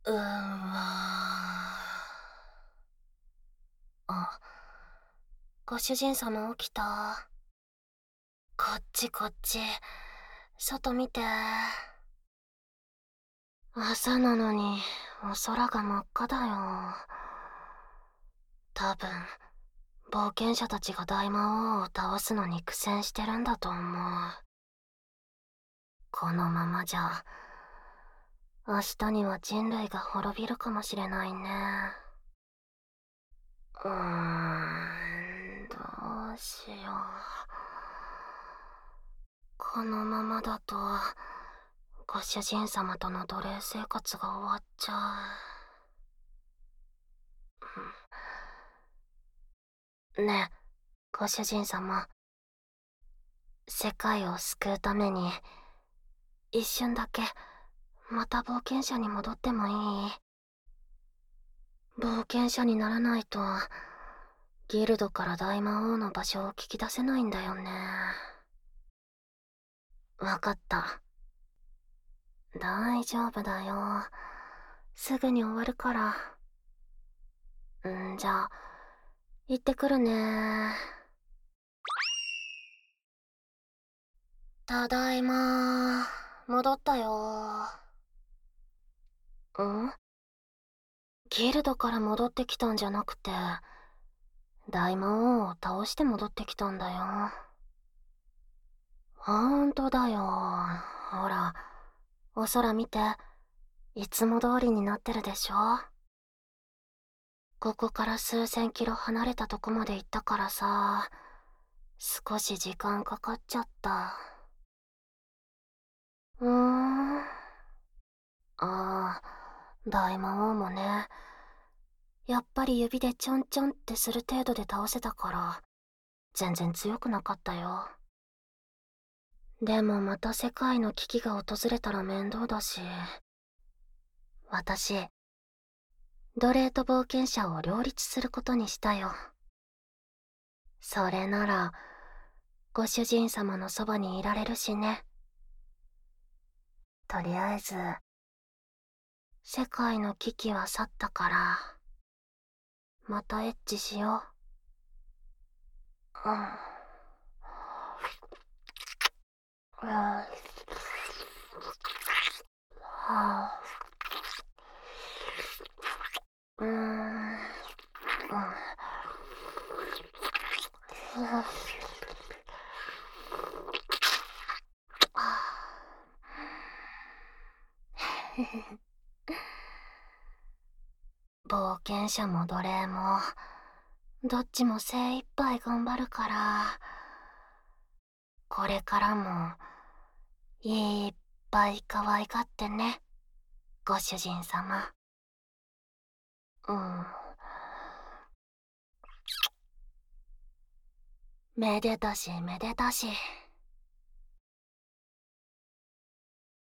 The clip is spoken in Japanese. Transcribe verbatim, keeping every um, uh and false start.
うーわ。あ、ご主人様起きた？こっちこっち。外見て。朝なのに、お空が真っ赤だよ。多分、冒険者たちが大魔王を倒すのに苦戦してるんだと思う。このままじゃ、明日には人類が滅びるかもしれないね。うーん、どうしよう。このままだと、ご主人様との奴隷生活が終わっちゃう。ねえ、ご主人様。世界を救うために、一瞬だけ、また冒険者に戻ってもいい？冒険者にならないと、ギルドから大魔王の場所を聞き出せないんだよね。わかった。大丈夫だよ。すぐに終わるから。んじゃあ、行ってくるね。ただいま。戻ったよ。ん？ギルドから戻ってきたんじゃなくて、大魔王を倒して戻ってきたんだよ。ほんとだよ。ほら、お空見て。いつも通りになってるでしょ。ここから数千キロ離れたとこまで行ったからさ、少し時間かかっちゃった。うーん。ああ、大魔王もね。やっぱり指でちょんちょんってする程度で倒せたから、全然強くなかったよ。でもまた世界の危機が訪れたら面倒だし、私、奴隷と冒険者を両立することにしたよ。それなら、ご主人様のそばにいられるしね。とりあえず、世界の危機は去ったから、またエッチしよう。うん。うん。はあ。うーん。うん。冒険者も奴隷も、どっちも精一杯頑張るから、これからも、いっぱい可愛がってね、ご主人様。うん。めでたしめでたし。